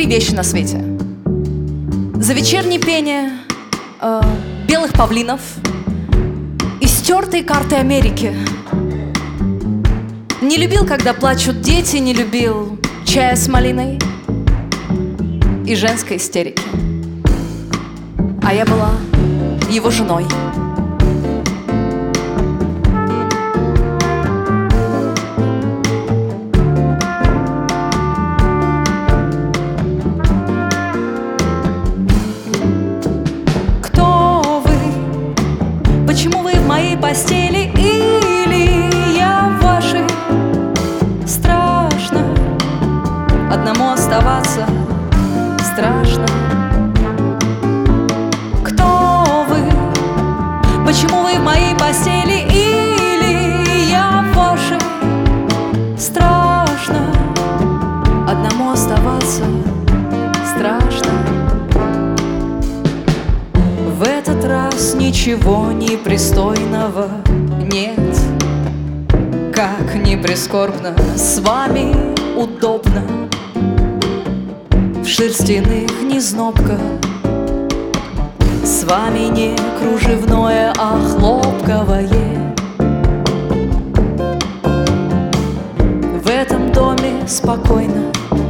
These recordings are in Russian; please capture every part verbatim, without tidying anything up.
три вещи на свете: за вечернее пение э, белых павлинов и стертые карты Америки. Не любил, когда плачут дети, не любил чая с малиной и женской истерики. А я была его женой. Кто вы? Почему вы в моей постели? Или я в вашей? Страшно одному оставаться, страшно. Почему вы в моей постели? Или я в вашей? Страшно одному оставаться, страшно. В этот раз ничего непристойного нет. Как ни прискорбно, с вами удобно. В шерстяных незнобках с вами не кружевное, а хлопковое. В этом доме спокойно,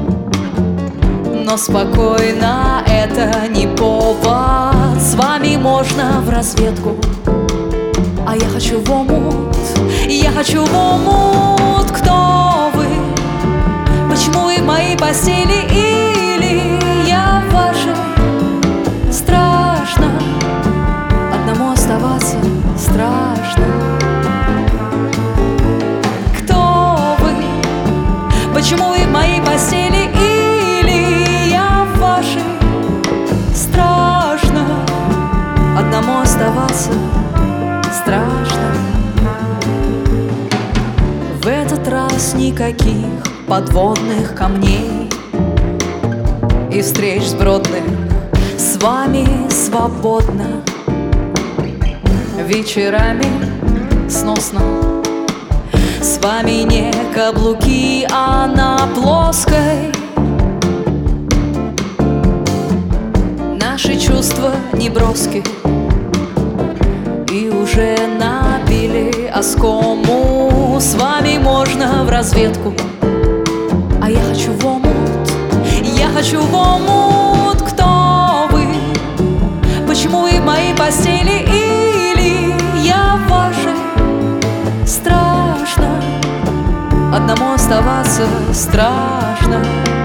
но спокойно это не повод. С вами можно в разведку, а я хочу в омут, я хочу в омут. Кто вы? Почему вы в моей постели? Или я в вашей? Страшно одному оставаться, страшно. Кто вы? Почему вы в моей постели? Или я в вашей? Страшно одному оставаться, страшно. В этот раз никаких подводных камней и встреч сбродных. С вами свободно, вечерами сносно. С вами не каблуки, а на плоской. Наши чувства не броски и уже набили оскому. С вами можно в разведку, а я хочу в омут, я хочу в омут. Кто вы? Почему вы в моей постели? Или я в вашей? Страшно одному оставаться, страшно.